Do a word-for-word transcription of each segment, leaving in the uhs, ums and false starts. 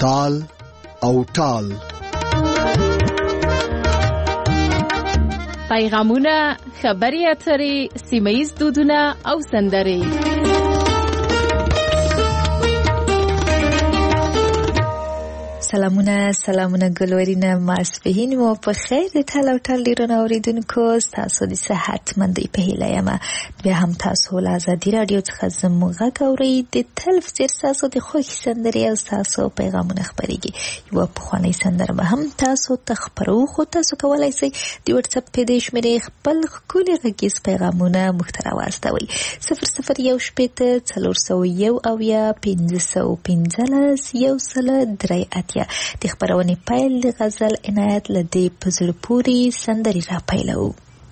تال او ټال. پیغامونه، خبري اترې، سیمه‌ییز دودونه او سندرې. سلامونه سلامونه ګلورینه ماسپهین مو په خیر د ټال او ټال ډیرونه اوریدونکو تاسو د صحت مندي په هیله یم. بیا هم تاسو له ازادي رادیو څخه زموږ غږ اورئ. د تلفزیون تاسو د خوښ سندرې او تاسو پیغامونه خبرېږي. یو پخوانی سندره به هم تاسو ته خبرو خو تاسو کولای شئ د واتس اپ په دې شمېرې خپل ښکلي غږیز پیغامونه موږ ته راواستوئ. صفر صفر یو شپېته څلور سوه یو اویا پنځه سوه پنځلس یو سل درې اتیا. د خبرونې پیل د غزل عنایت له دې په زړه پورې سندرې را پیلوو.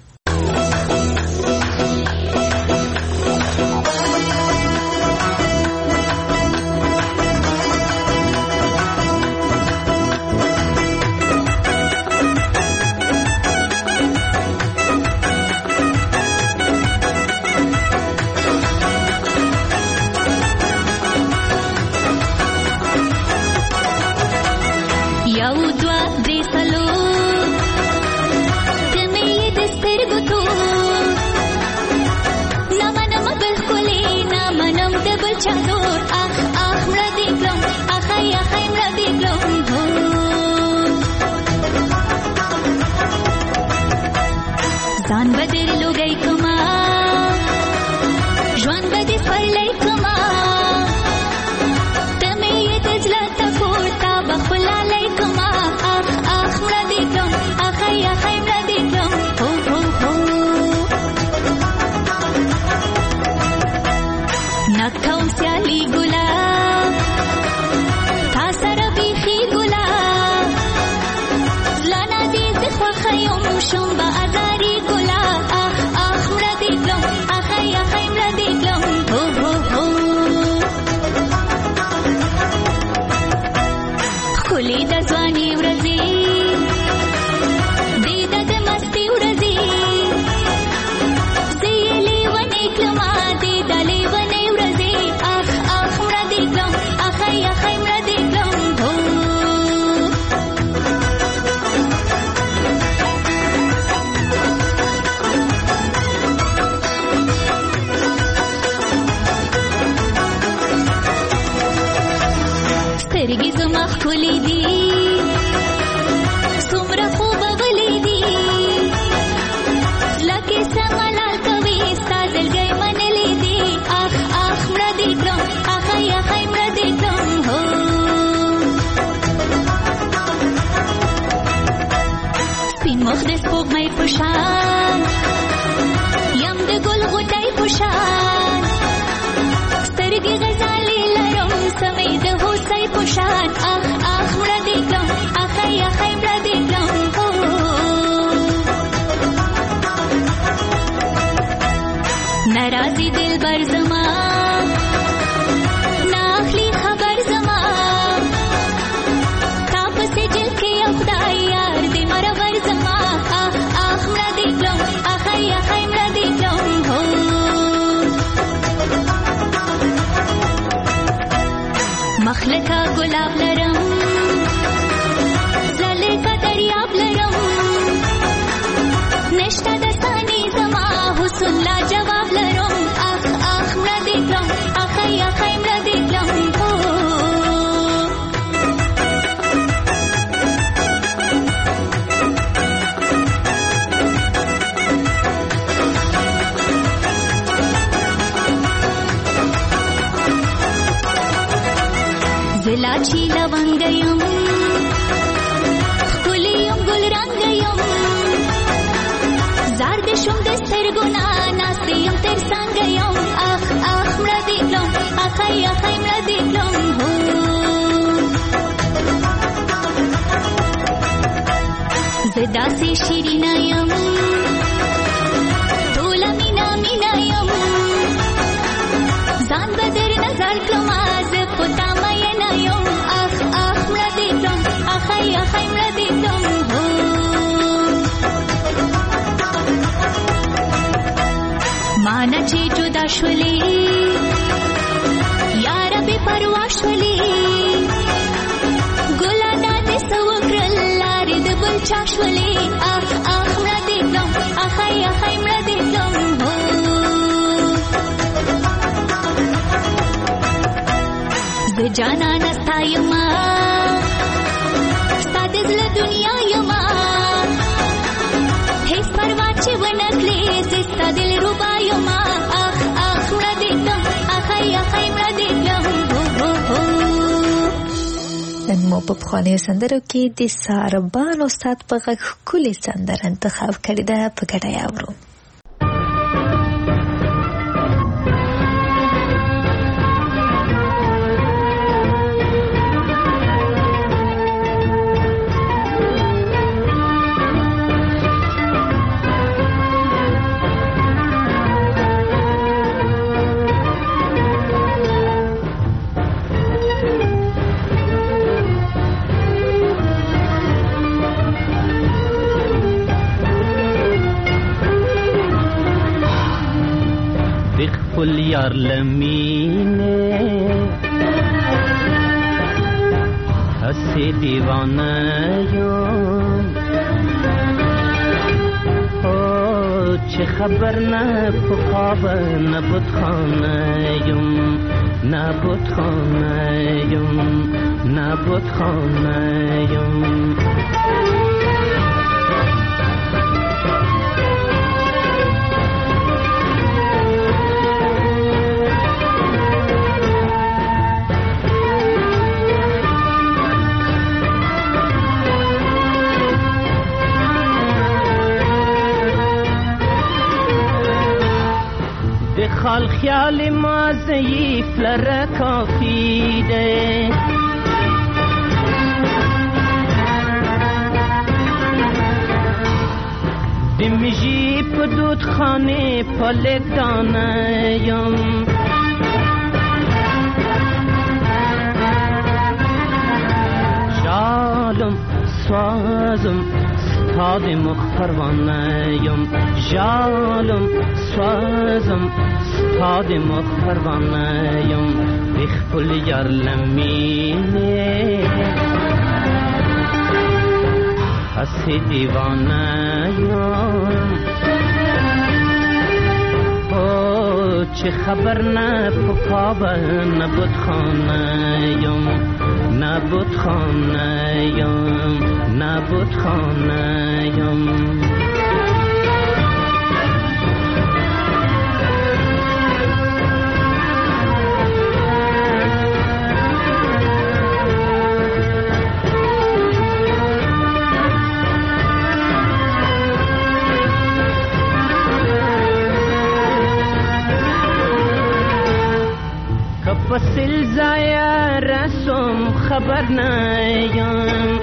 مخلکا گلاب لرم زله کا دریاب لرم نشتا دستانی زما حسن لا جواب لرم اخ اخ مړه دې کړم اخی اخی مړه دې کړم زلاچی لونگیم خلیم گل رنگیم زردشم دسترگونا ناستیم ترسنگیم اخ اخ مړه دې کړم اخی اخی مړه دې کړم زداسې شیرینه یم ټوله مینا مینا یم ځان به در نظر کړم زه په تا مینه یم اخ اخ مړه دې کړم اخی اخی مړه دې کړم مانه چې جدا شولې یاره بې پروا شولې به جانان استایما ستاد زل دنیا یما هیڅ پروا چې ونکړې چې ستا دل ربا یما اخ اخ مړه دې تم اخی اخی مړه دې تم نن مو په پخوانیو سندرو کې د ساربان استاد په غږ ښکلې سندره انتخاب کړې ده، په ګډه یې اورو. خپل یار لمینه هسې دیوانه یم او چې خبر نه په خواب نه بتخانه یم نه بتخانه یم نه بتخانه یم خال خیال ما ضعیف لره کافی ده دمیجی په دود خانه پلک دانه یم جالم سوازم ستاد مخ پروانه یم جالم سوازم ستاد مخ پروانه یم بخپل یار لمینه هسې دیوانه یم او چې خبر نه په خواب نه بتخانه یم نه بتخانه یم نه بتخانه یم پسل زایا رسم خبر نیم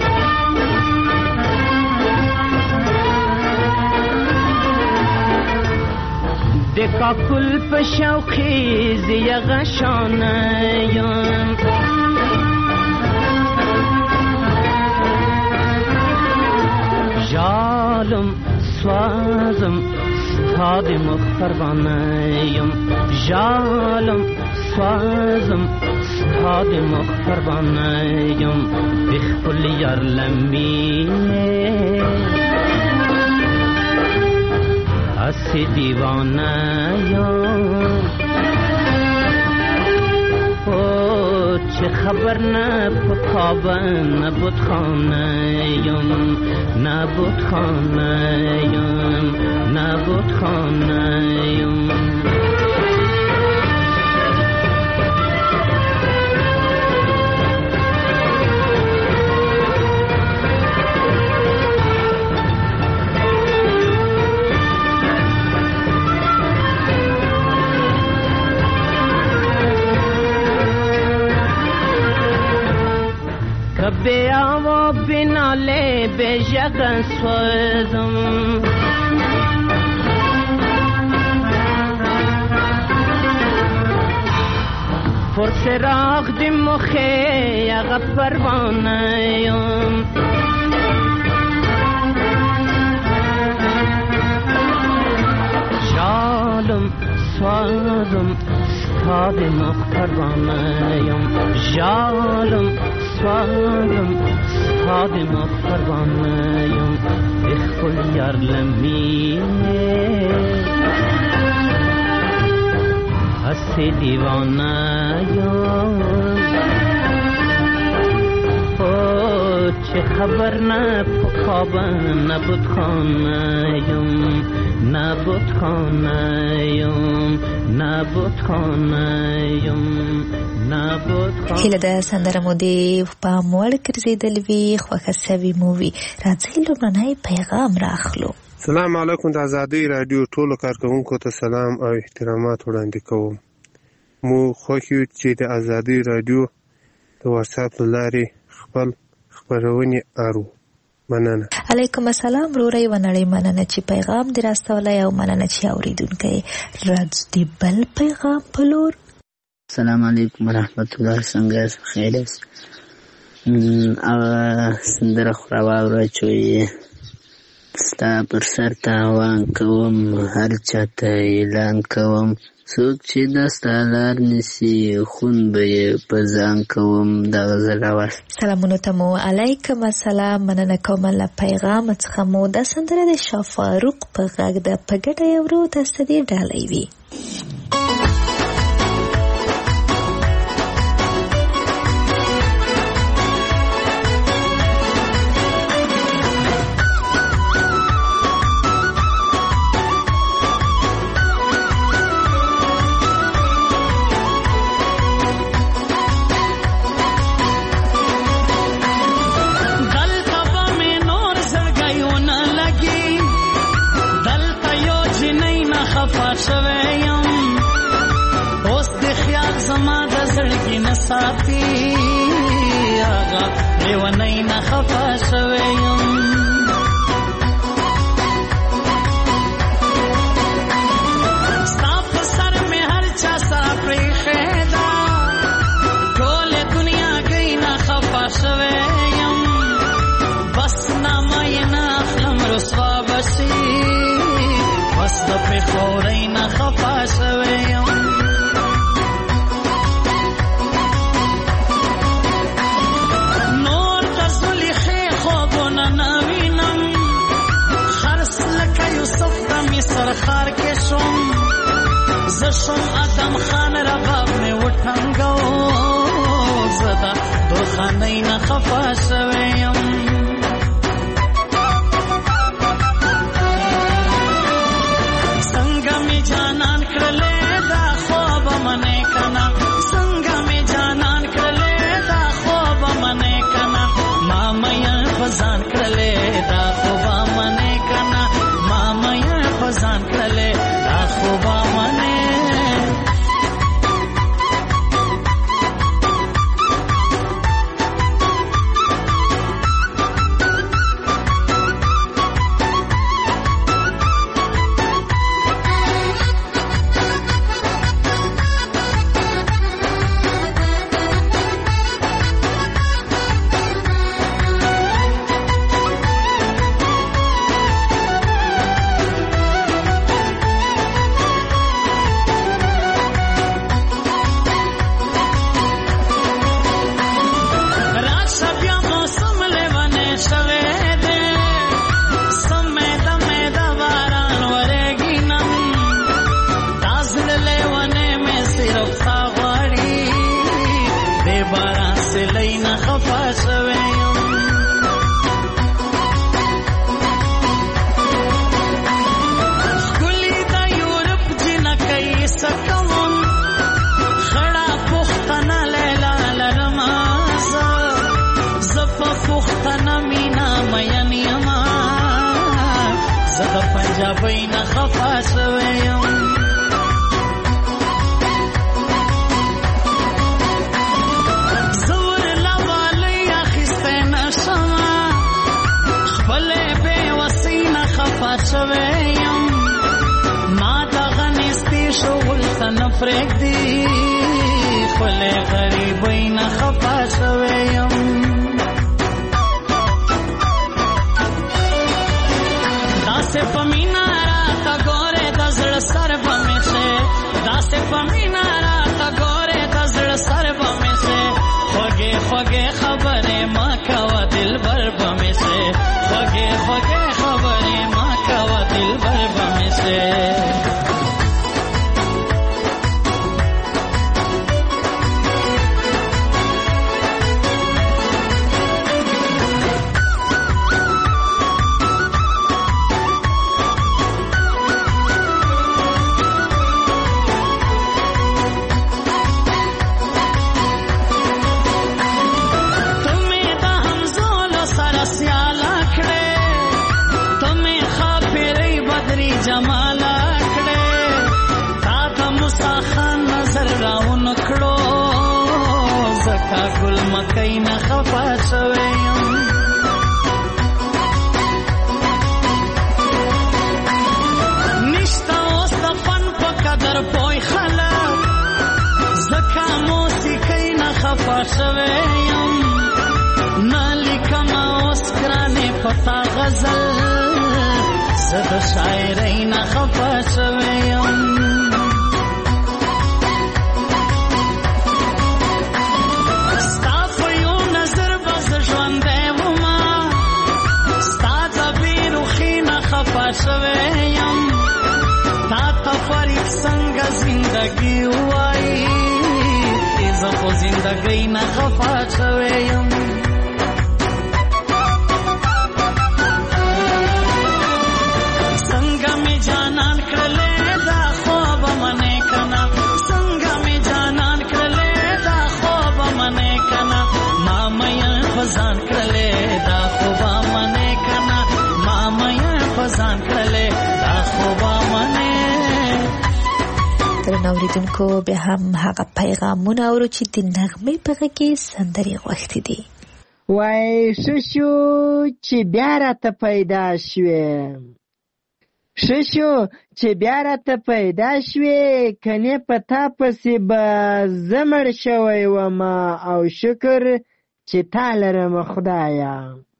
دکا کل په شوقی زیغ شانیم جالم سوازم ستاد مخ پروانیم جالم سوازم ستاد مخ پروانه یم بخپل یار لمینه هسې دیوانه یم او چې خبر نه په خواب نه بتخانه یم نه بتخانه یم نه بتخانه یم بیا و بناله به جگن سوزم پر سراغ دی مخی اغا پروانه یم جالم سوزم ستاد مخ پروانه یم جالم سوالم ستاد مخ پروانه یم بخپل یار لمینه هسې دیوانه یم که خبر نه پکابه نبود خانهیم نبود خانهیم نبود خانهیم نبود خانهیم. هیله ده سندره مو دی په موړ ګرځېدل وي خوښه سوي مو وي. راځئ لومړنی پیغام راخلو. سلام علیکم. د ازادۍ راډیو ټولو کارکوونکو ته سلام او احترامات وړاندې کوم. مو خوښ یو چې د ازادۍ راډیو د واتساپ له لارې خپل خپرونې اورو. مننه. علیکم السلام وروری و نړۍ مننه چې پیغام دې راستولی او مننه چې اورېدونکی راځي بل پیغام په لور. السلام علیکم ورحمت الله. څنګه یاست؟ خیر یاست؟ هغه سندره خو راواوره چې وایي ستا پر سر تاوان کوم هر چاته اعلان کوم څوک چې د ستا لار نیسي خون به یې په ځان کوم. دا غزل راواست. سلامونو ته مو علیکم السلام مننه کوم له پیغام څخه مو. دا سندره د شاه فاروق په غږ ده په ګډه یې اورو. تاسو ته ډېر ډالۍ وي. ساتي آغا لیونی نخفا شویم ستا پر سر میں ہر چا سا پریخی دا ټول دنیا گئی نخفا شویم بس نامای نخلم رسوا بشی بس دا پی خوری نخفا شویم سرخار کے شم زشم آدم خان رباب میں وٹھنگو زدہ دو خانی نخفا شویم سنگا میں جانان کرلے دا خواب منے کنا سنگا میں جانان کرلے دا خواب منے کنا مامیا فزان کرلے دا خواب منے کنا مامیا فزان کرلے دا خوبا منے بین خفا شویم زور لوالی اخسته نشما خبل بے وسین خفا شویم ما دغنستی شغل تنفرک دی خبل غریبین خفا شویم داسه پمینا راتا گوره دزړ سر بمیشه داسه پمینا راتا گوره دزړ سر بمیشه خوږه خوږه خبره ما کوا دل بر بمیشه خوږه خوږه خبره ما کوا دل بر بمیشه تا ګل مکۍ نه خفه شوی یم نشته اوس د فن په قدر پوی خلک ځکه موسیقۍ نه خفه شوی یم نه لیکمه اوس ګرانې په تا غزل زه د شاعرۍ نه خفه شوی یم شویم تا تا فرید څنګه زندگی وای زه خو زندګۍ نه خفه شویم څنګه مې جانان کړلې دا خوب منې کنه څنګه مې جانان کړلې دا خوب منې کنه ما مې فزان کړلې دا خوب منې کنه ما مې فزان کړلې دا خوب منې درنو اوریدونکو به هم هغه پیغامونه اورو چې د نغمې په غږ کې سندرې غوښتې دي وای ششو چې بیا راته پیدا شوې ششو چې بیا راته پیدا شوې کنې په تا پسې به زه مړ شوی ومه او شکر چې تا لرم خدایه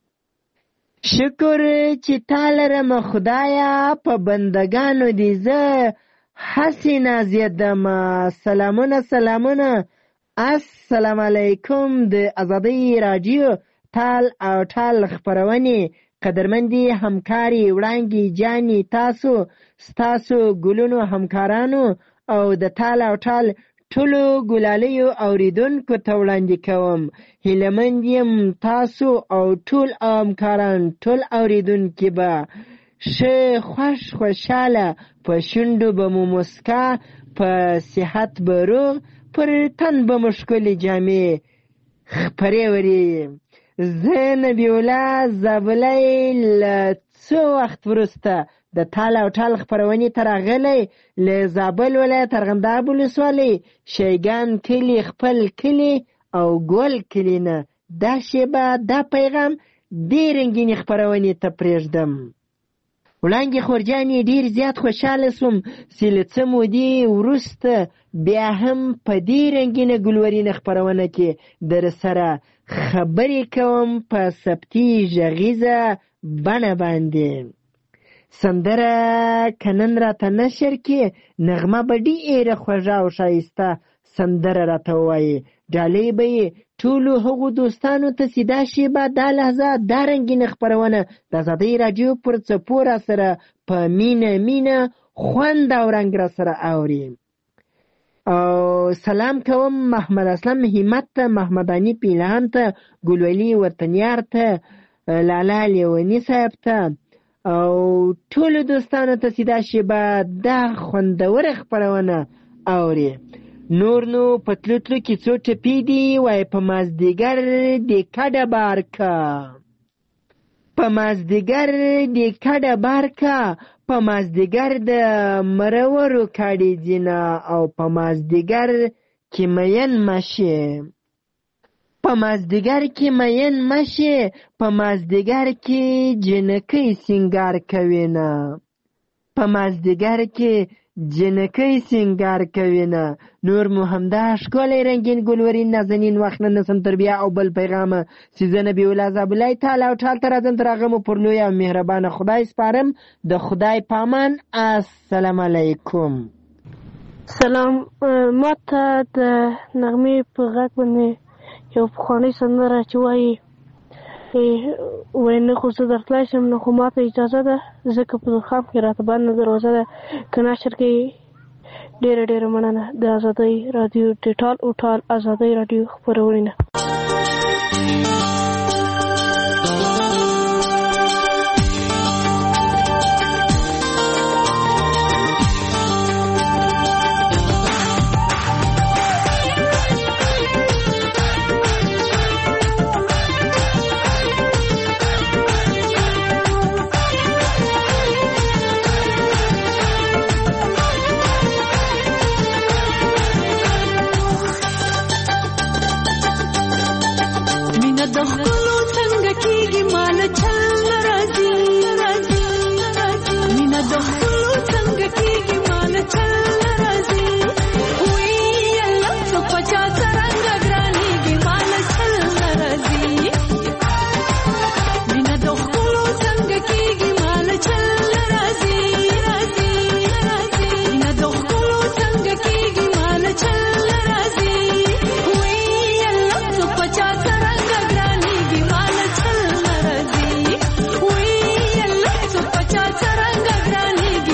شکر چې تا لرم خدایه په بندګانو دې زه هسې نازېدم سلامونه سلامونه السلام علیکم د ازادۍ راډیو تال او ټال خپرونې قدرمندي همکاري وړانګې جانې تاسو ستاسو ګلونو همکارانو او د تال او ټال ټولو ګلالیو اوریدونکو ته وړاندې کوم هیلهمند یم تاسو او ټول همکاران ټول اوریدونکي به ښه خوښ خوشحاله په شونډو به مو مسکا په صحت به روغ پر تن به مو ښکلې جامې خپرې ورې زه نبی الله زابلی له څو وخت وروسته د تال او ټال خپرونې ته راغلی له زابل ولایت ارغنداب ولسوالۍ شیګان کلي خپل کلي او ګل کلي نه دا شیبه دا پیغام ډېر رنګینې خپرونې ته پرېږدم وړانګې خورجانې ډېر زیات خوشحاله سوم چې له څه مودې وروسته بیا هم په دې رنګینه ګلورینه خپرونه کې در سره خبرې کوم په ثبتي غږیزه بڼه باندې سندره که نن راته نشر کې نغمه به ډېره خوږه او ښایسته سندره راته ووایي ډالۍ به یې ټولو هغو دوستانو ته چې دا شیبه دا لحظه دا رنګینه خپرونه د ازادۍ راډیو پر څپو را سره په مینه مینه خوند او رنګ را سره اوري او سلام کوم محمد اسلم همت ته محمداني پیلان ته ګلولي وطنیار ته لالا لیوني صاحب ته او ټولو دوستانو ته چې دا شیبه دا خوندوره خپرونه اوري نور نو پتلو تلو کې څو ټپې دي وای په مازدیګر د کډه بارکه په مازدیګر د کډه بارکه په مازدیګر د مرورو کاډې ځینه او په مازدیګر کې مین مشي په مازدیګر کې مین مشي په مازدیګر کې جنکۍ سینګار کوي نه په مازدیګر کې جنکۍ سینګار کوي نه نور مو همدا ښکلی رنګین ګلورین نازنین وخت نه نسم تر بیا او بل پیغامه چې زه نبي الله زابلی تعالی او ټال ته راځم تر هغه مو پر لوی او مهربانه خدای سپارم د خدای پامان السلام علیکم سلام ما ته د نغمې په غږ باندې یو پخوانۍ سندره چې وایي وای نه خو زه درتلی شم نو خو ما ته اجازه ده ځکه په خام کې راته بنده دروازه ده که نشر کې ډېره ډېره مننه د ازادۍ راډیو د ټال او ټال ازادۍ راډیو خپرونې نه د ښکلو څنګه کېږي مال چل راځي مینه د ښکلو څنګه کېږي مال چل راځي وی الله څو پچا څرنګه ګرانېږي مال چل راځي مینه د ښکلو څنګه کېږي مال چل راځي مینه د ښکلو څنګه کېږي مال چل راځي وی الله څو پچا څرنګه ګرانېږي مال چل راځي وی الله څو پچا څرنګه ګرانېږي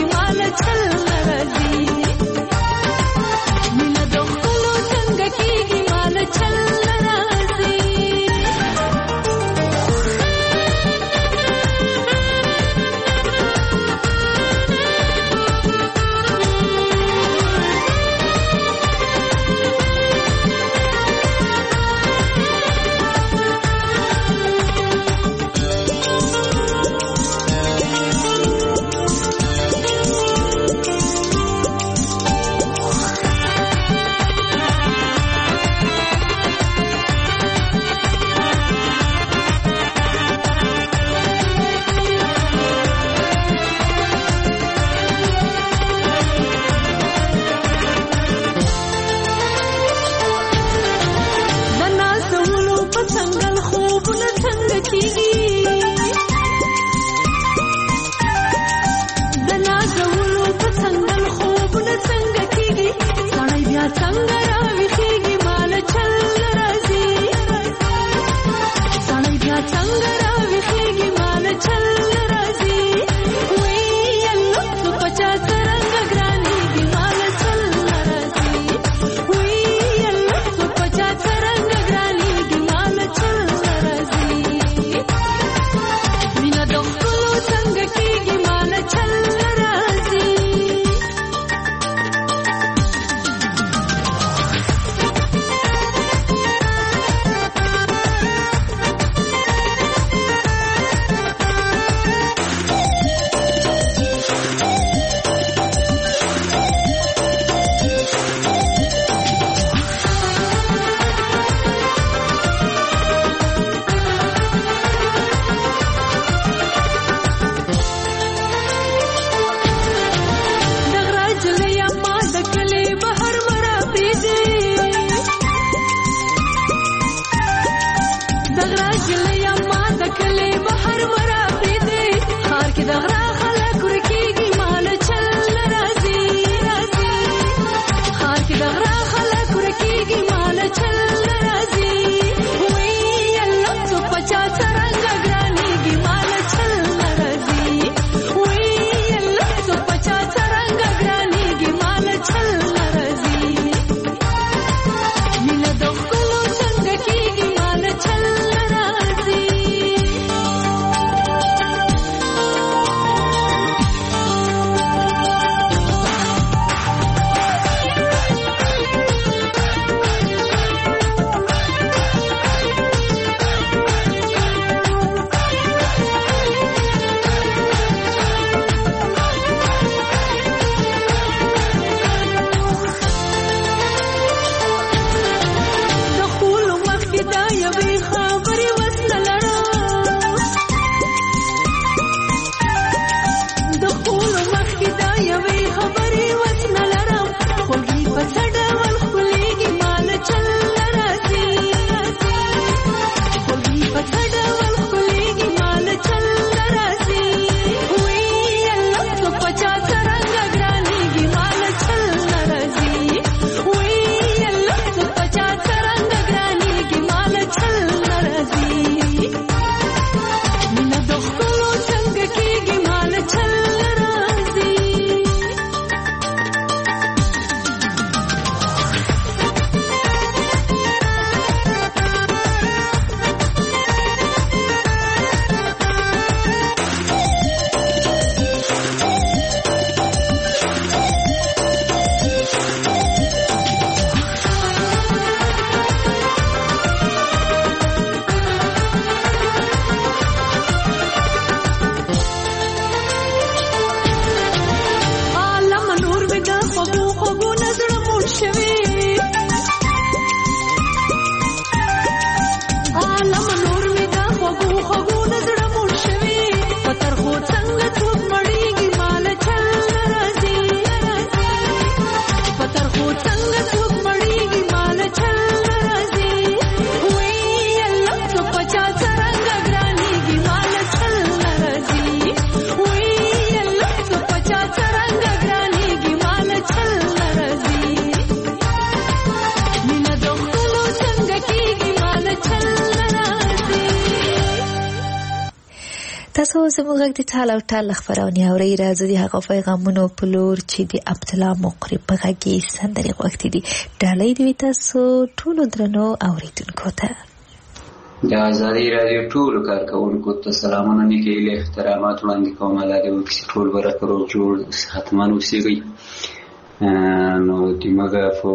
تاسو زموږ غږ د ټال او ټال خبرونه اورئ. راځي د هغه پیغامونو په لور چې د عبدالله مقری په غږ کې سندرې غوښتې دي ډالۍ دوی تاسو ټولو درنو اوریدونکو ته. د آزادۍ راډیو ټولو کارکوونکو ته سلامونه نیکې هیلې احترامات وړاندې کوم. الله دې وکړي چې ټول برابر او جوړ صحتمند اوسېږئ. نو دماغ په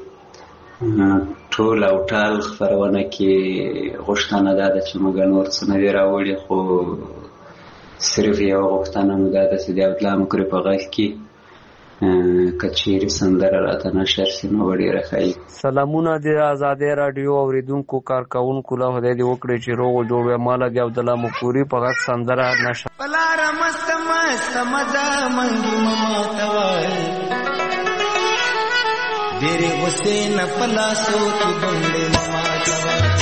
ټول او ټال خبرونه کې غوښتنه ده چې موږ نور څه نه دي راوړي، خو صرف یوه غوښتنه مو دا ده چې د عبدالله مقری په غږ کې که چیرې سندره راته نشر شي نو به ډېره ښه وي. سلامونه د آزادۍ راډیو اورېدونکو کارکوونکو له خدای دې وکړي چې روغ او جوړ وي. ماله د عبدالله مقری په غږ سندره نشر په لاره مسته مسته مزه منګي ماته وایي ډېرې غوسې نه په لاسو کې بنګړې ماته وایي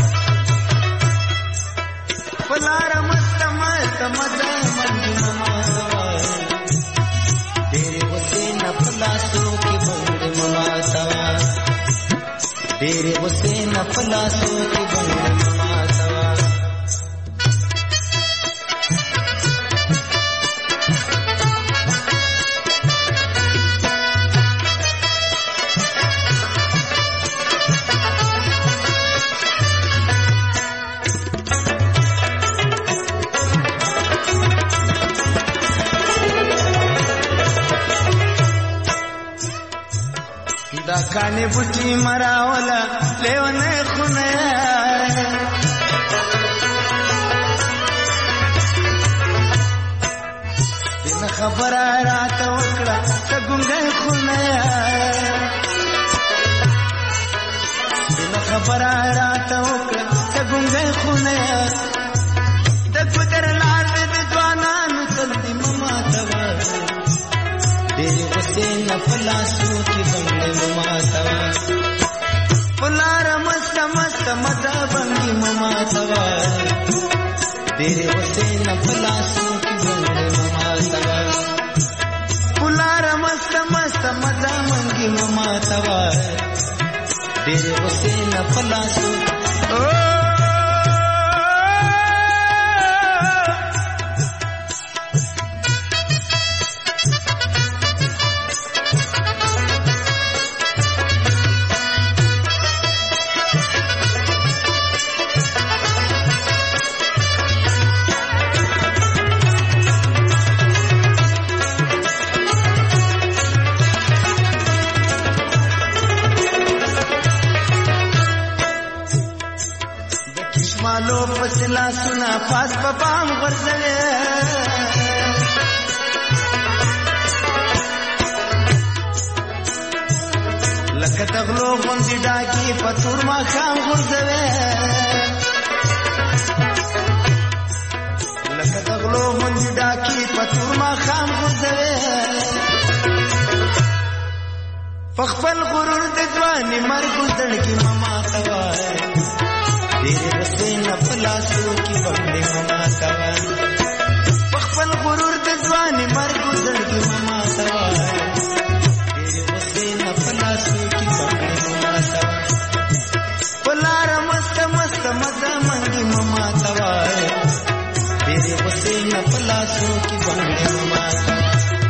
په لاره مسته مسته مزه منګي ماته وایي ډېرې غوسې نه په لاسو کې بنګړې ماته وایي ډېرې غوسې نه په لاسو کې بنګړې ماته وایي دا کانی بوټي مراوله لیونه خونه دنه خبره راته وکړه ته ګونګی خونه دنه خبره راته وکړه ته ګونګی خونه د ګودر لار دې د ځوانانو تل دې مماته وایي ډېرې غوسې نه په لاسو کې بنګړې مماته وایي په لاره مسته مسته مزه بنګي مماته وایي ډېرې غوسې نه په لاسو کې بنګړې مماته وایي په لاره مسته مسته مزه بنګي مماته وایي ډېرې غوسې نه په لاسو مالو پسلا سنا پاس پپام غرزلے لکه تغلو غوندې ډاکي پتور ما خام غرزلے لکه تغلو غوندې ډاکي پتور ما خام غرزلے پخپل غرور د ځواني مرګ زړ کی مما توای ډېرې غوسې نه په لاسو کې بنګړې مماته وایي پخپل غرور د ځواني مرګ زړګي مماته وایي ډېرې غوسې نه په لاسو کې بنګړې مماته وایي په لاره مسته مسته مزه منګي مماته وایي ډېرې غوسې نه په لاسو کې بنګړې مماته وایي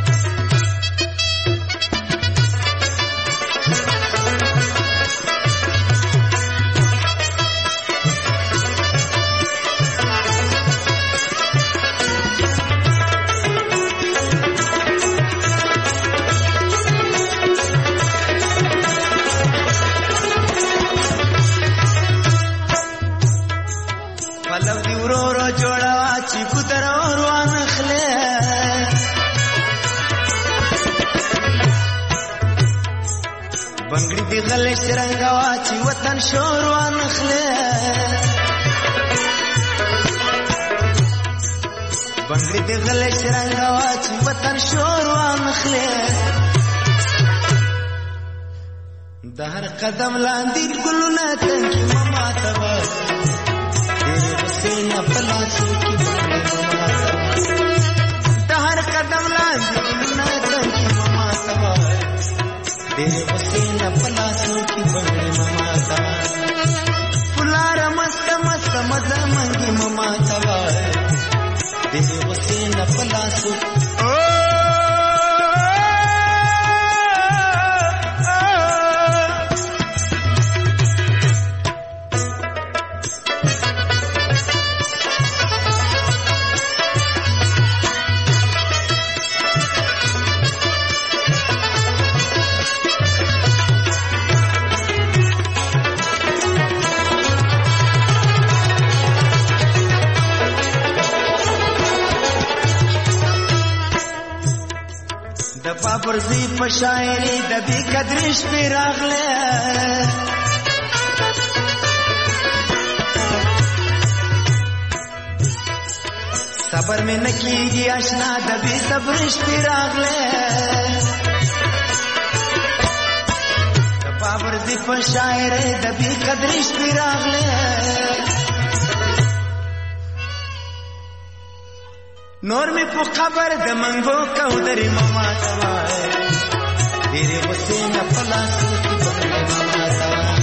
غلې شرنګا واچي وطن شور وانخله بنگړي دې غلې شرنګا واچي وطن شور وانخله د هر قدم لاندې ګلونه تنکي مما تبا ډېرې غوسې نه په لاسو کې بنگړي مما تبا د هر قدم لاندې ګلونه تنکي مما تبا ډېرې غوسې نه په لاسو کې بنګړې مماته په لاره مسته مسته مزه منګي مماته وایي ډېرې نه پلاسو پرزی په شاعری د بی قدرش پی راغله صبر میں نکیږي آشنا د بی صبرش پی راغله د پرزی په شاعری د بی قدرش پی راغله نور می په خبر د منګو کو درې ماما توای ډېرې غوسې نه پلاسو کې بغلې ماما توای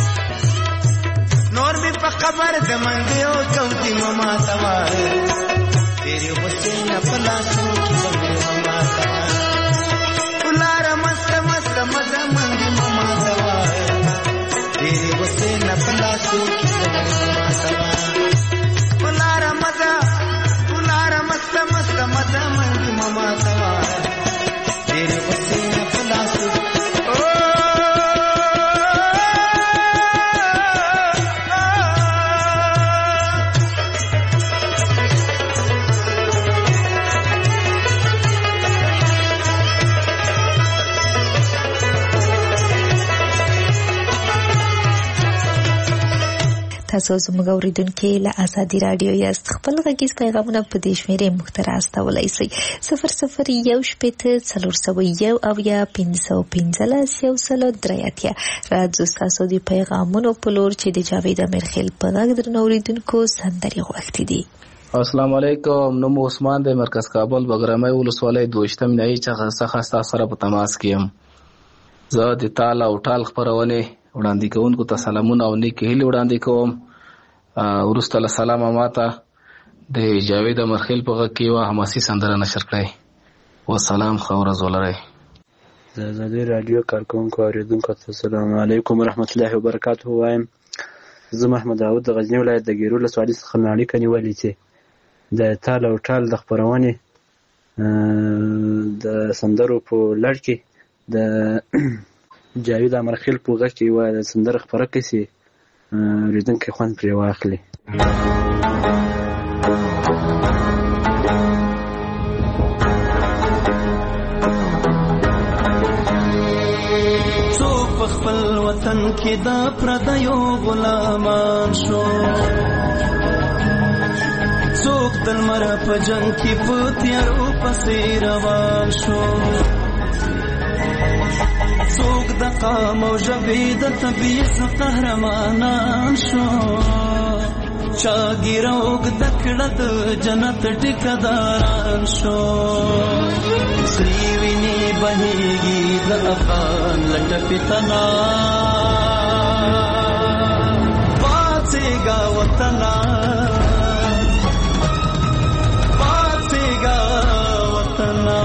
نور می په خبر د منګو کو درې ماما توای ډېرې غوسې نه پلاسو کې بغلې ماما توای ولاره مست مست مزه منګي ماما توای ډېرې غوسې نه پلاسو کې بغلې ماما توای ولاره مزه مست مست مزه منګي ماما توای ډېرې غوسې نه پلاسو تاسو زموږ اوریدونکو له ازادي رادیو یاست. خپل غږیز پیغامونه په دې شمیرې موږ ته راستولی شئ صفر صفر یو شپېته څلور سوه یو اویا پنځه سوه پنځلس یو سلو درې اتیا. راځو ستاسو د پیغامونو په لور چې د جاوید امیرخیل په غږ درنو اوریدونکو سندرې غوښتې دي. السلام علیکم. نوم عثمان د مرکز کابل بګرامۍ ولسوالۍ دویشتم نایي څخه ستاسو سره په تماس کې یم. زه د تال او ټال خپرونې وړاندې کوونکو ته سلامونه او نیکې هیلې وړاندې کوم. وروسته له سلامه ماته د جاوید امیرخیل په غږ کې یوه حماسي سندره نشر کړئ. والسلام، ښه ورځ ولرئ. د ازادي راډیو کارکوونکو اورېدونکو ته السلام علیکم ورحمت الله وبرکاته وایم. زه محمد داود د غزني ولایت د ګیرو ولسوالۍ څخه مې اړیکه نیولې چې د تال او ټال د خپرونې د سندرو په لړ کې د جاوید امیرخیل په غږ کې یوه سندره خپره کړي چې اوریدونکي خوند پرې واخلي. څوک په خپل وطن کې د پردیو غلامان شو، څوک د لمر په جنګ کې په تیارو پسې روان شو، څوک د قام او ژبې د تبعیض قهرمانان شو، چا ږیره اوږده کړه د جنت ټیکهداران شو. سرې وینې بهېږي د افغان له ټپې تنا، پاڅېږه وطنه پاڅېږه وطنه.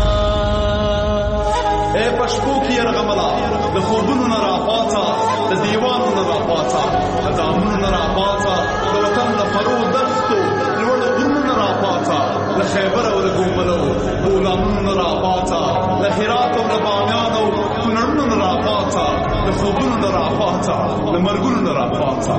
ای په شپو کې یرغمله د خوبونو نه راپاڅه، د دیوانو نه راپاڅه، د دامونو نه راپاڅه، د وطن د پرو دښتو لوړو غرونو نه راپاڅه، له خیبر او د ګوملو غلامونو نه راپاڅه، له هرات او له بامیان او کونړونو نه راپاڅه، د خوبونو نه راپاڅه، له مرګونو نه راپاڅه.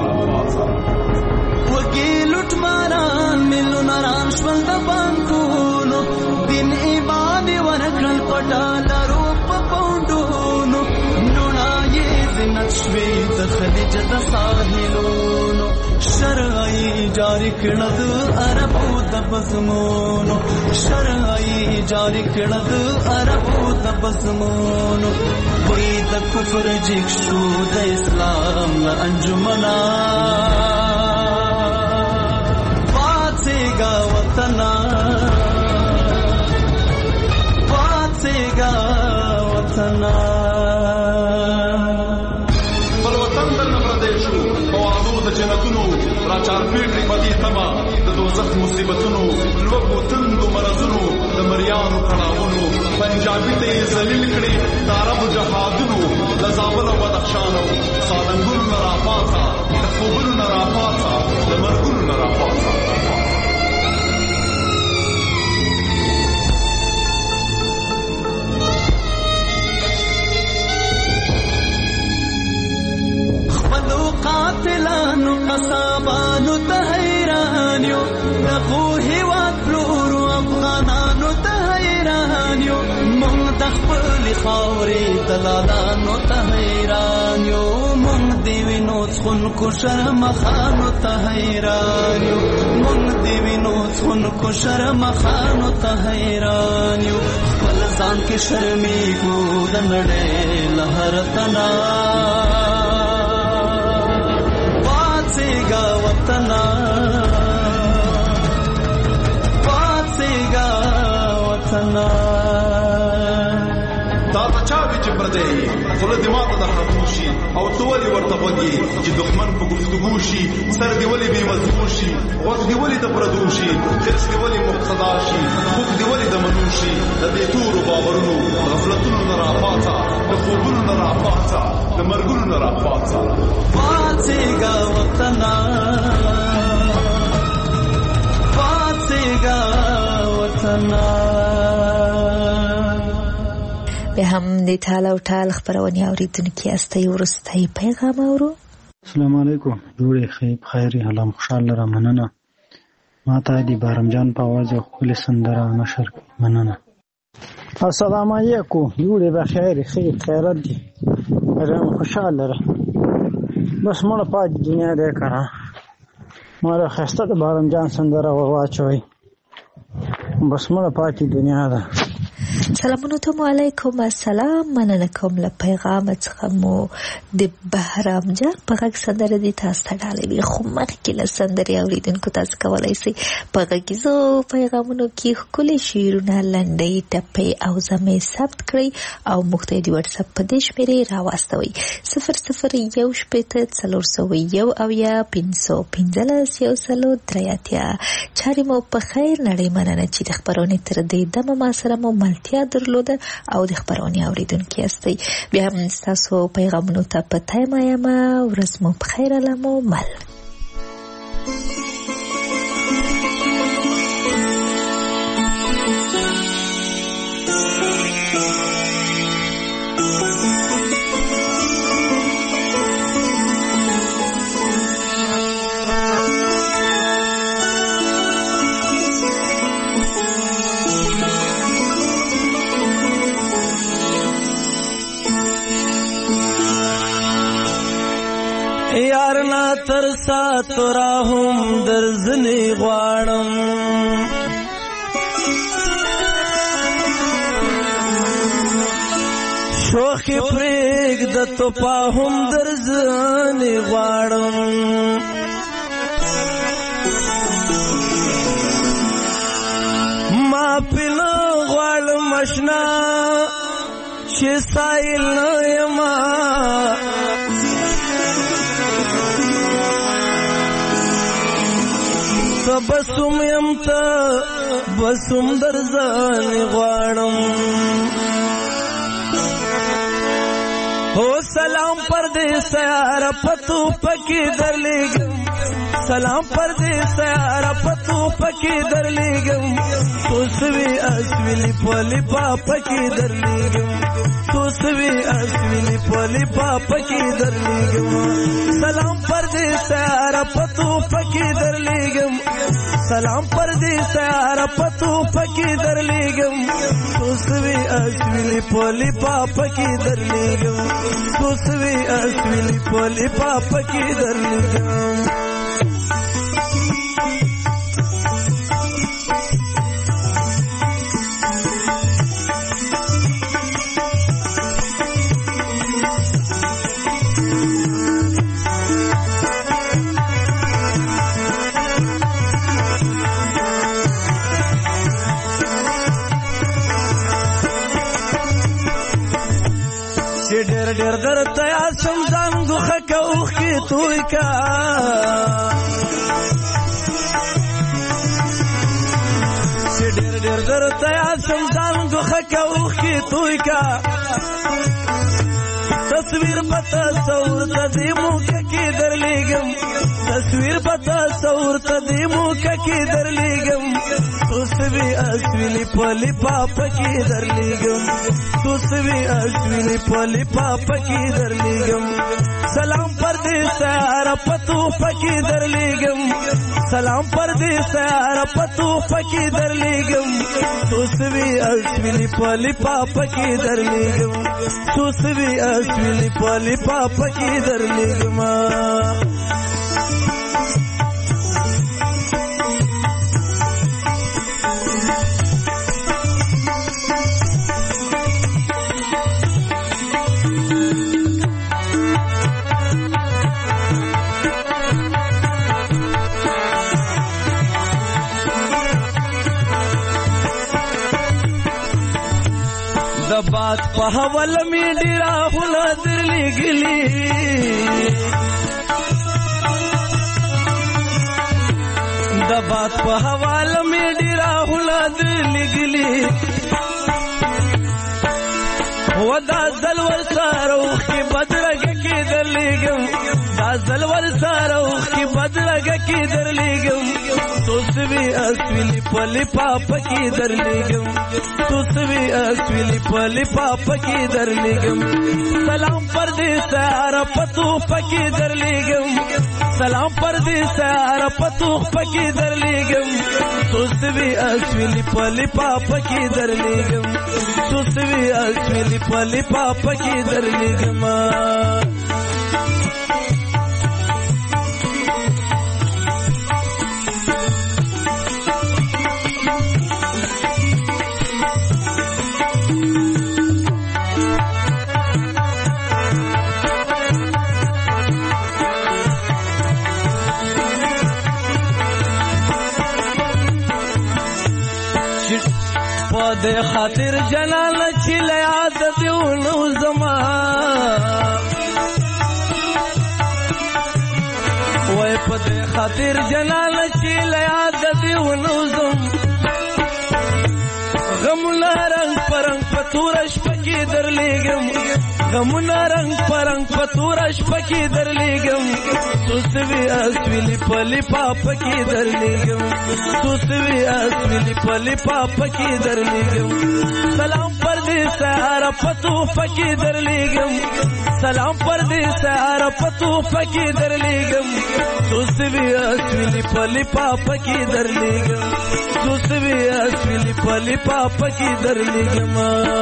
وږي لوټماران میلیونه رام شول د بانکونو، دین ایمان یې ورکړل په ډالرو په پونډونو، نوڼه یې زینت شوې د خلیج د ساحلونو، شرعي جاري کړه د عربو د بزمونو، شرعي جاري کړه د عربو د بزمونو. وی د کفر جګ شو د اسلام له انجمنا، پاڅېږه وطنه پاڅېږه وطنه. بل وطن درنه پردی شو، په وعدو د جنتونو را چارپېټ کړي په دې تمه د دوزخ مصیبتونو لوږو تندو مرضونو د مریانو کړاوونو پنجابي ته یې ذلیل کړي د عربو جهادونو د زابل او بدخشانو سالنګونو نه راپاڅه د خوبونو نه راپاڅه د مرګونو نه راپاڅه قاتلانو قصابانو ته حیران یو د خو هیواد پلورو افغانانو ته حیران یو مونږ د خپلې خاورې دلالانو ته حیران یو مونږ د وینو څښونکو شرمخانو ته حیران یو مونږ د وینو څښونکو شرمخانو ته حیران یو خپل ځان کې شرمېږو د نړۍ له هر تنا پاتېږه وطنه پاتېږه وطنه تا ته چا وي چې پردی خوله دې ماته د خربو شي او ته ولې ورته غوږ یې چې دښمن په گفتګو شي سر دې ولې بې مضمون شي غوږ دې ولې د پردو شي حرص دې ولې مقتدا شي خوب دې ولې د منو شي د دې تورو باورونو غفلتونو نه راپاڅه د خوبونو نه راپاڅه د مرګونو نه راپاڅه پاتېږه وطنه پاتېږه وطنه. به هم د ټال او ټال خبرونه اوریدونکو استي ورستي پیغام اورو. السلام علیکم جوړې خیر خیري حالم خوشاله را مننه ما ته دی بارم جان په आवाज خپل سندره نشر مننه. السلام علیکم جوړې بخیر خیر خیرت دي رم خوشاله را بس مړه پات دنیا دې کړه مړه خسته د بارم جان سندره واچوي بس مړه پات دنیا ده. سلامونه ته علیکم السلام مننه کوم له پیغام څخه مو د بهرام جان په غږ سندره دي تاسو ته ډالې خو مخکې له سندرې اوریدونکو تاسو کولای شئ په غږیزو پیغامونو کې ښکلي شعرونه لنډۍ ټپې او زمې ثبت کړئ او موږ ته د واتس اپ په دې شمېرې راواستوئ صفر صفر یو شپېته څلور سوه یو اویا پنځه پنځلس یو سلو درې اتیا. چارې مو په خیر نړۍ مننه چې د خپرونې تر دې دمه ما سره مو ملتیا درلوده او د خبرونې اوریدونکو یاستئ. بیا هم ستاسو پیغامونو ته په تایمه یم. ورځ مو په خیر علمو مل. یارنا تر ساتو راهم در زنی غواړم شوخی پریگ د تو پاهم در زنی غواړم ما پینا غواړم اشنا چې سایل یما بسوم یم تا بسوم در ځان غواړم هو سلام پردیس یار پتو پکی درلیږم سلام پردیس یار پتو پکی درلیږم تو سوي اسویلی پلی پاپکی درلیږم تو سوي اسویلی پلی پاپکی درلیږم سلام پردیس یار پتو پکی درلیږم سلام پردیس یار پتو پکی درلیږم تو سوي اسویلی پلی پاپکی درلیږم تو سوي اسویلی پلی پاپکی درلیږم. ډېر ډېر درته یاد شم ځان دوخه که اوښکې توی کا چې ډېر ډېر درته یاد شم ځان ګوښه که اوښکې توی کا تصویر په تصور ته دې موقع کې درلیږم تصویر په تصور ته دې موقع کې درلیږم توسوي اسویلی په لفافه کې درلیږم توسوي اسویلی په لفافه کې درلیږم سلام پردیس سیاره په توفه کې درلیږم سلام پردیس سیاره په توفه کې درلیږم توسوي اسویلی په لفافه کې درلیږم توسوي اسویلی په لفافه کې درلیږم د باد په حواله مې ډېره هونه درلېږلي د باد په حواله مې ډېره هونه درلېږلي و دا ځل ورسره اوښکې بدرګه کې درلېږم دا ځل ورسره اوښکې بدرګه کې درلېږم توسوي اسویلی په لفافه کې درلېږم توسوي اسویلی په لفافه کې درلېږم سلام پردیس سیاره په توفه کې درلېږم سلام پردیس سیاره په توفه کې درلېږم توسوي اسویلی په لفافه کې درلېږم توسوي اسویلی په لفافه کې درلېږم د خاطر جلال چې له یاد دیو نو زما وای په د خاطر جلال چې له یاد دیو نو زم غمونه رنگ پرنګ په تور شپه کې درلېږم غمونه رنگ پرنګ په تور شپه کې درلېږم توسوي اسویلی په لفافه کې درلېږم توسوي اسویلی په لفافه کې درلېږم سلام پردیس سیاره په توفه کې درلېږم سلام پردیس سیاره په توفه کې درلېږم توسوي اسویلی په لفافه کې درلېږم توسوي اسویلی په لفافه کې درلېږم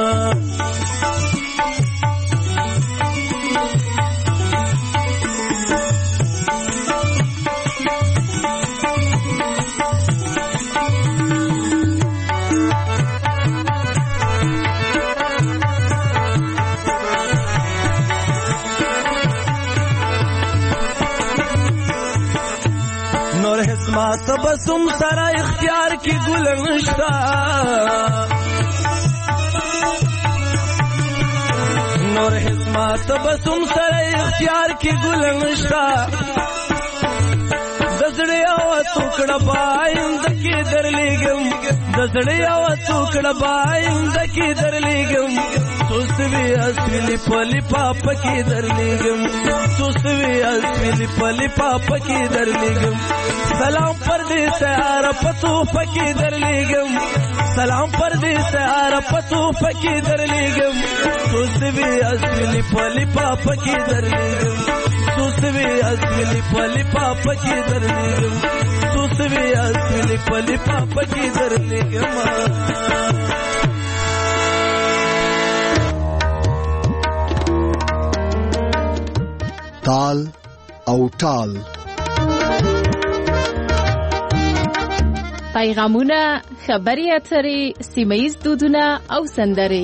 ما تبسم سره اختیار کی گل نشتا نور حسما تبسم سره اختیار کی گل نشتا دزړې او ټوکړه باید کی درلېږم دزړې او ټوکړه باید کی درلېږم توسوي اسویلی په لفافه کې درلېږم توسوي اسویلی په لفافه کې درلېږم سلام پردیس سیاره په توفه کې درلېږم سلام پردیس سیاره په توفه کې درلېږم توسوي اسویلی په لفافه کې درلېږم توسوي اسویلی په لفافه کې درلېږم توسوي اسویلی په لفافه کې درلېږم تال او ټال پیغامونه خبري اترې سیمه‌ییز دودونه او سندرې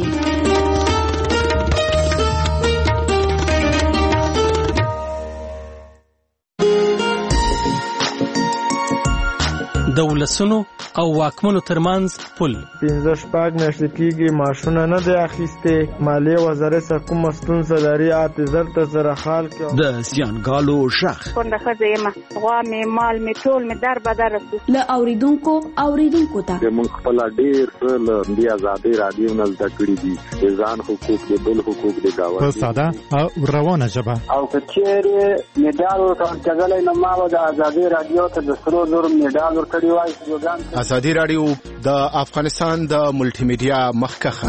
د ولسونو او واکمنو ترمنځ پل. پنځه شپږ میاشتې کېږي ماشونه نه دی اخیستې. مالیې وزارت څخه کومه ستونزه لري اته زر ته سره حال کړه. د زیانګالو شخ کونډه ښځه یم، غوا مې مال مې ټول مې در بدر رسو. له اوریدونکو اوریدونکو ته موږ خپل ډېر څه له دې ازادۍ رادیو نه زده کړي دي. د ځان حقوق د بل حقوق د گاونډي په ساده او روانه ژبه. او که چېرې میډال ورکول کېدلی نو ما به د ازادۍ رادیو ته د سرو زرو میډال ورکړی وای. ازادي رادیو د افغانستان د ملټي میډیا مخکخه.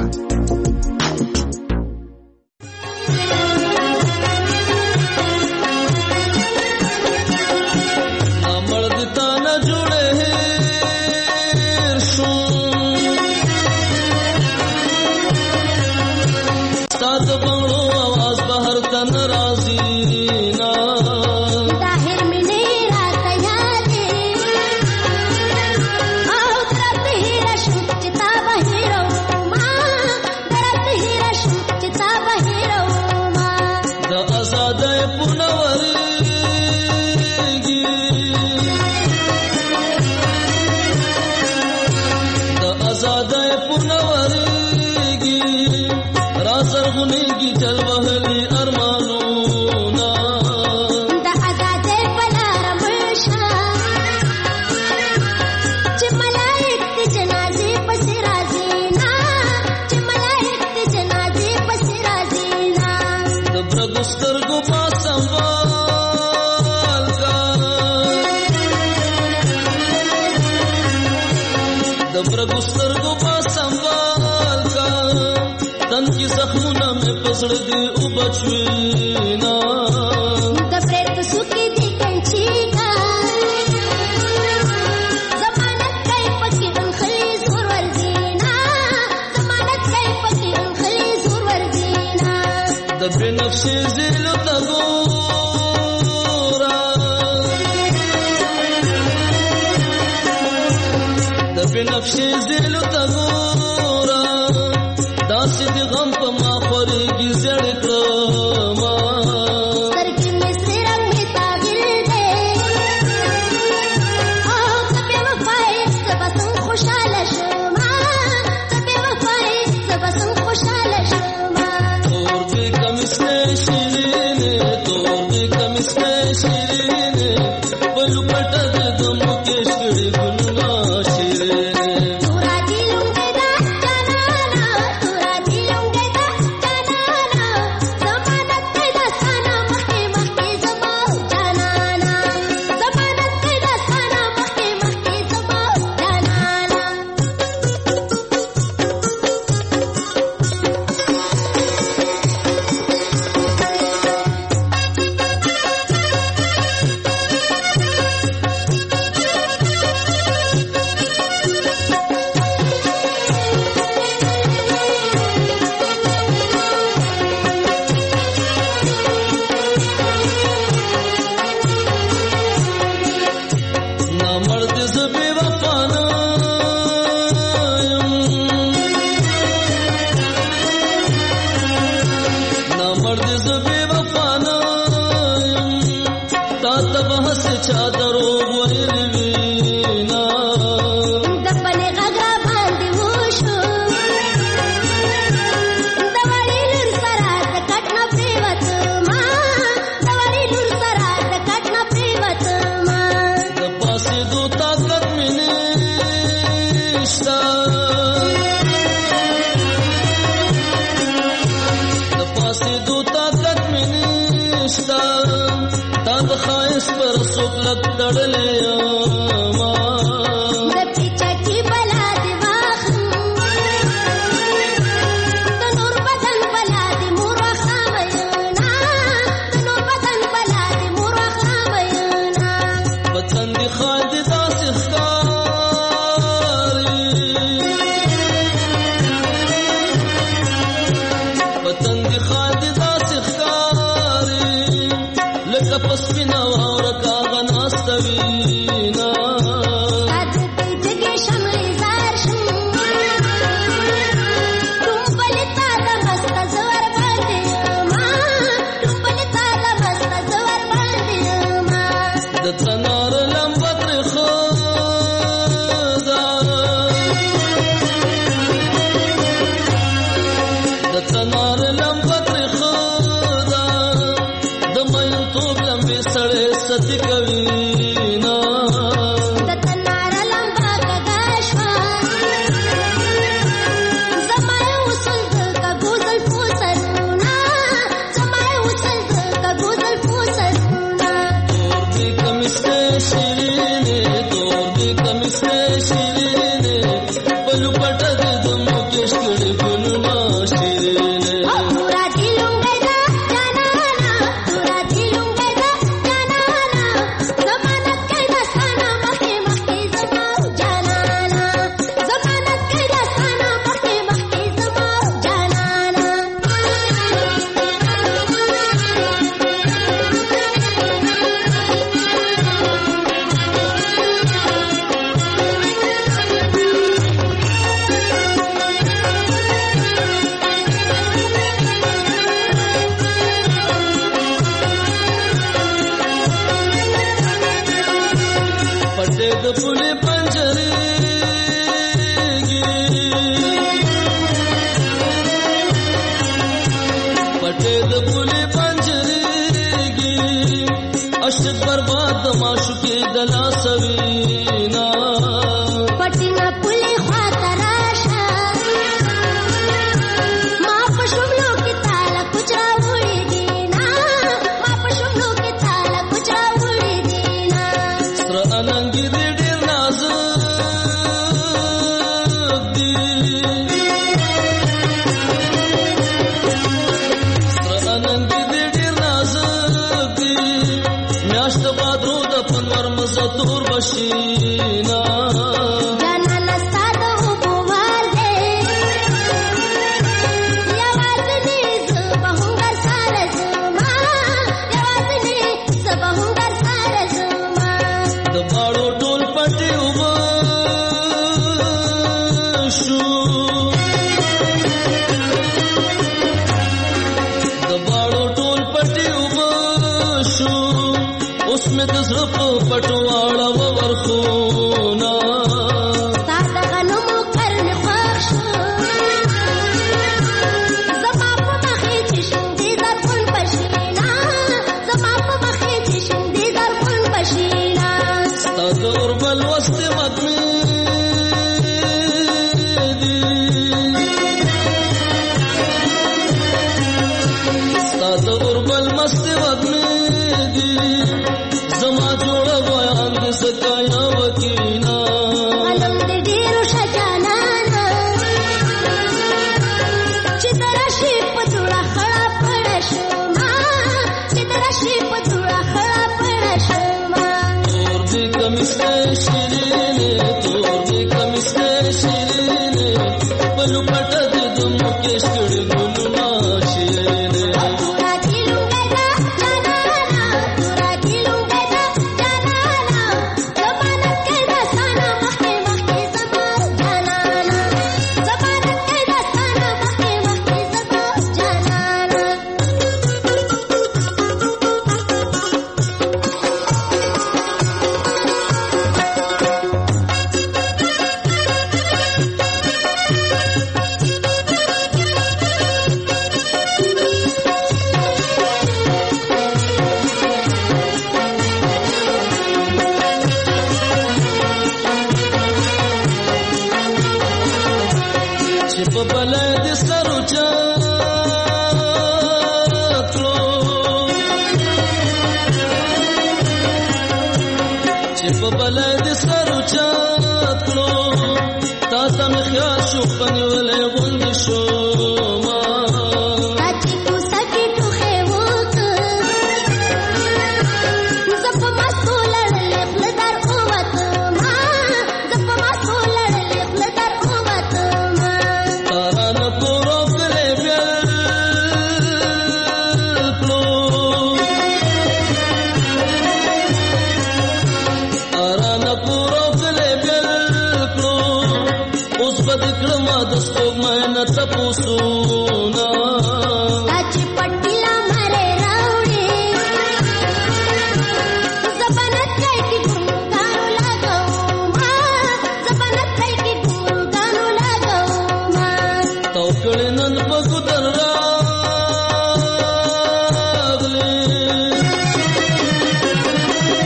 غلطی کوي نه د تنار لمبا کګاشوا زمای وصل د کګوزل فوسرنا زمای وصل د کګوزل فوسرنا تور دی کمسته شیرینه تور دی کمسته شیرینه پلو پټ د مکش کړي ګلونه شیرینه پورا دلونګه دا جانانا پورا دلونګه دا جانانا زمانت کړه سانا مخه مخه زما جانانا زمانت کړه سانا مخه مخه زما جانانا پټه د پولې پنجرې پټه د پولې پنجرې اشک برباد معشوقې د لاسوینا پټینا پولی خواته راشه ما په شملو کې تاله کچرا وړي دینا ما په شملو کې تاله کچرا وړي دینا سره اننګي دې ډېر نازک دي سره اننګي دې ډېر نازک دي میاشت بادرو د پنور مزه تور بشینا جانانا ساده وبوار دې یوازې زبهنګر سره زما یوازې زبهنګر سره زما د باړو ټول پټي وبو شو د باړو ټول پټي وبو شو اوس مې د زړه په پټو واړه ورخونه ساده غنمو کرن خوښ شو زما په مخې چې شونډې زرغون بشینا زما په مخې چې شونډې زرغون بشینا ستا د اوربل وستې مدمې دي ستا د اوربل مستې مدمې دي زما جوړه بیان د سکایا وکینا علم دې ډېرو شه جانانا چې د راشي په جوړه خړه پړه شوما چې د راشي په جوړه خړه پړه شوما تور دی کمسته شیرینه تور دی کمسته شیرینه پلو پټ د مکش کړي ګلونه شیرینه پورا دلونګه دا جانانا پورا دلونګه دا جانانا زمانت کړه سانا مخه مخه زما جانانا زمانت کړه سانا مخه مخه زما جانانا چې په بلای د سرو چاکلو چې په بلای د سرو چاکلو تا ته مې خیال شو پنیولې غوندې شوما اچي کوسه کې ټوخه وکړ زه په مستو لړلې خپل در اووته ما زه په مستو لړلې خپل در اووته ما تارانه کورو کړې بیا کلو تارانه کورو کړې بیا کلو اوس به د کړم د سپوږمۍ نه تپوسونه اچي پټیلا مره راوړې زبانت کای کی ګونګانو لګاو ما زبانت کای کی ګونګانو لګاو ما تو کړي نن په ګدر راغلي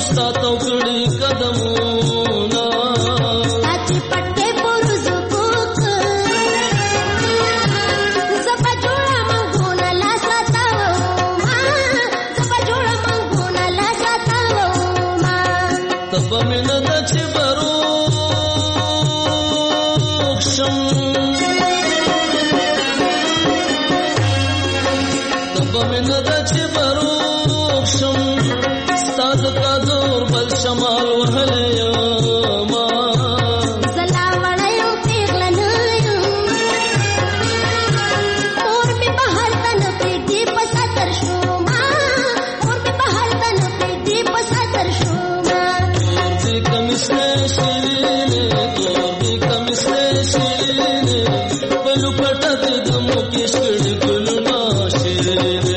ستا تو کړي قدمونه ساتي پټه پرزو کوک زپا جوړه مونږه لا ساتاو ما زپا جوړه مونږه لا ساتاو ما تب من د چې برو شم تب من د چې برو شم ستاد کا دور بل شمال وهلیا ما زلا وړیو پیغلنایو اور می بهر تن پیټي پساتر شو ما اور می بهر تن پیټي پساتر شو ما دې کمسنه شیرینه دې کمسنه شیرینه بلو پټه دې دمو کې شړې ګلنا شیرینه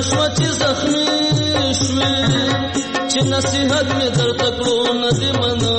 نصیحت میں در تکڑو ندی من